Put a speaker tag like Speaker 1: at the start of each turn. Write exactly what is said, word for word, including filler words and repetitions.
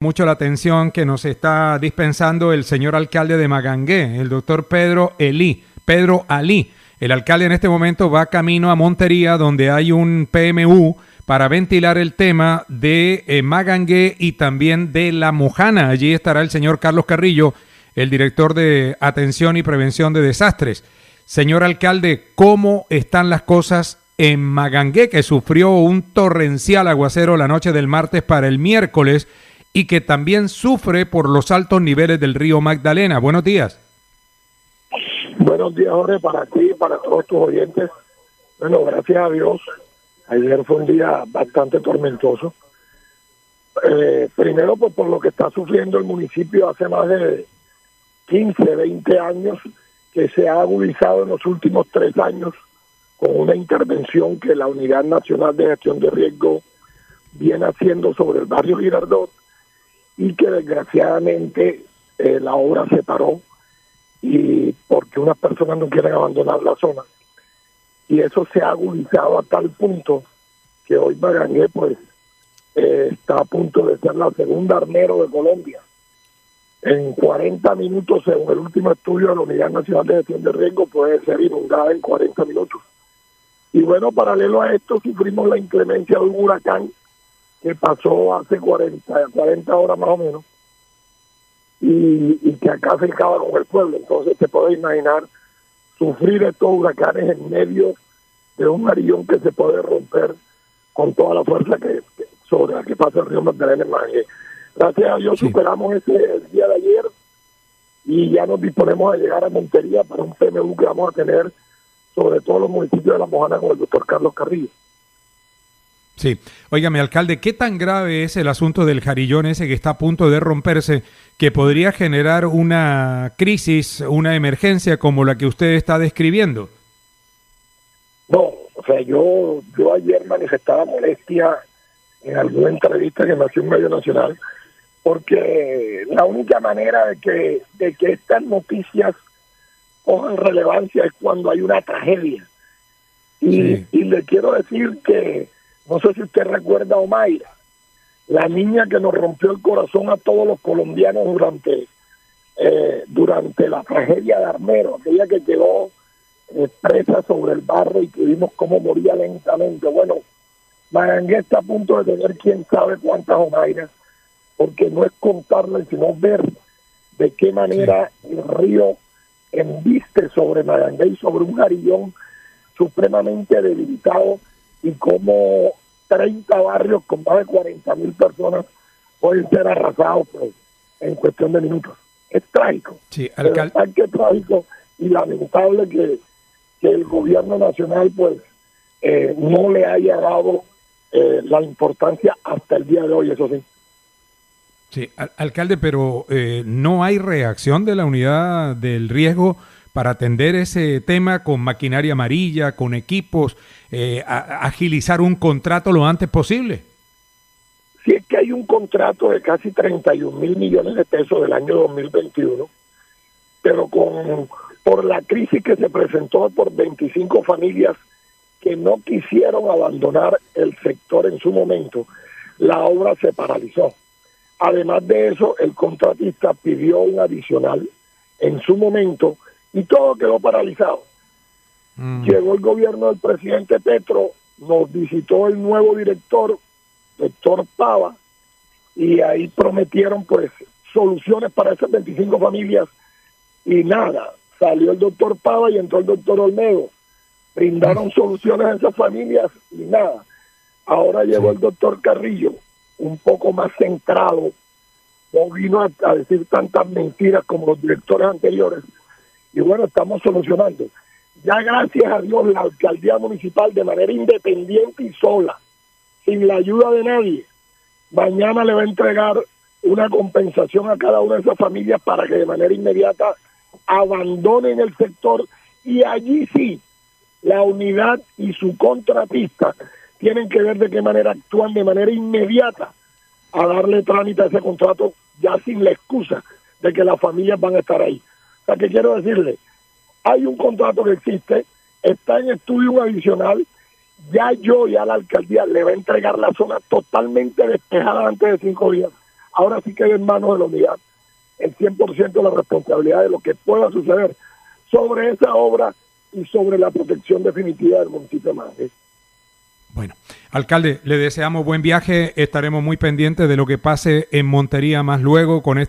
Speaker 1: Mucho la atención que nos está dispensando el señor alcalde de Magangué, el doctor Pedro Elí, Pedro Alí. El alcalde en este momento va camino a Montería, donde hay un P M U para ventilar el tema de eh, Magangué y también de La Mojana. Allí estará el señor Carlos Carrillo, el director de Atención y Prevención de Desastres. Señor alcalde, ¿cómo están las cosas en Magangué, que sufrió un torrencial aguacero la noche del martes para el miércoles y que también sufre por los altos niveles del río Magdalena? Buenos días.
Speaker 2: Buenos días, Jorge, para ti y para todos tus oyentes. Bueno, gracias a Dios, ayer fue un día bastante tormentoso. Eh, primero, pues por lo que está sufriendo el municipio hace más de quince, veinte años, que se ha agudizado en los últimos tres años con una intervención que la Unidad Nacional de Gestión de Riesgo viene haciendo sobre el barrio Girardot, y que desgraciadamente eh, la obra se paró y porque unas personas no quieren abandonar la zona, y eso se ha agudizado a tal punto que hoy Magangué pues eh, está a punto de ser la segunda Armero de Colombia. En cuarenta minutos, según el último estudio de la Unidad Nacional de Gestión de Riesgo, puede ser inundada en cuarenta minutos. Y bueno, paralelo a esto sufrimos la inclemencia de un huracán que pasó hace cuarenta, cuarenta horas más o menos, y, y que acá se acaba con el pueblo. Entonces se puede imaginar sufrir estos huracanes en medio de un arillón que se puede romper con toda la fuerza que, que sobre la que pasa el río Magdalena en Magangué. Gracias a Dios sí. Superamos ese el día de ayer y ya nos disponemos a llegar a Montería para un P M U que vamos a tener sobre todos los municipios de La Mojana con el doctor Carlos Carrillo.
Speaker 1: Sí. Óigame, alcalde, ¿qué tan grave es el asunto del jarillón ese que está a punto de romperse, que podría generar una crisis, una emergencia como la que usted está describiendo?
Speaker 2: No, o sea, yo, yo ayer manifestaba molestia en alguna entrevista que me hacía un medio nacional, porque la única manera de que, de que estas noticias cojan relevancia es cuando hay una tragedia. Y, sí. y le quiero decir que no sé si usted recuerda a Omaira, la niña que nos rompió el corazón a todos los colombianos durante eh, durante la tragedia de Armero, aquella que quedó eh, presa sobre el barro y que vimos cómo moría lentamente. Bueno, Magangué está a punto de tener quién sabe cuántas Omairas, porque no es contarlas, sino ver de qué manera sí. el río embiste sobre Magangué y sobre un jarillón supremamente debilitado, y como treinta barrios con más de cuarenta mil personas pueden ser arrasados pues, en cuestión de minutos. Es trágico.
Speaker 1: Sí, alcal...
Speaker 2: es que trágico y lamentable que, que el gobierno nacional pues eh, no le haya dado eh, la importancia hasta el día de hoy, eso sí.
Speaker 1: Sí, al- alcalde, pero eh, no hay reacción de la unidad del riesgo para atender ese tema con maquinaria amarilla, con equipos, eh, a, agilizar un contrato lo antes posible.
Speaker 2: Sí, es que hay un contrato de casi treinta y un mil millones de pesos del año dos mil veintiuno, pero con por la crisis que se presentó por veinticinco familias que no quisieron abandonar el sector en su momento, la obra se paralizó. Además de eso, el contratista pidió un adicional en su momento y todo quedó paralizado. Mm. Llegó el gobierno del presidente Petro, nos visitó el nuevo director, doctor Pava, y ahí prometieron pues soluciones para esas veinticinco familias y nada, salió el doctor Pava y entró el doctor Olmedo, brindaron mm. soluciones a esas familias y nada. Ahora llegó sí. el doctor Carrillo, un poco más centrado, no vino a, a decir tantas mentiras como los directores anteriores, y bueno, estamos solucionando. Ya gracias a Dios la alcaldía municipal de manera independiente y sola, sin la ayuda de nadie, mañana le va a entregar una compensación a cada una de esas familias para que de manera inmediata abandonen el sector, y allí sí, la unidad y su contratista tienen que ver de qué manera actúan de manera inmediata a darle trámite a ese contrato, ya sin la excusa de que las familias van a estar ahí. O sea, que quiero decirle, hay un contrato que existe, está en estudio un adicional, ya yo, ya la alcaldía le va a entregar la zona totalmente despejada antes de cinco días Ahora sí queda en manos de la unidad el cien por ciento de la responsabilidad de lo que pueda suceder sobre esa obra y sobre la protección definitiva del municipio de Magangué.
Speaker 1: Bueno, alcalde, le deseamos buen viaje, estaremos muy pendientes de lo que pase en Montería más luego con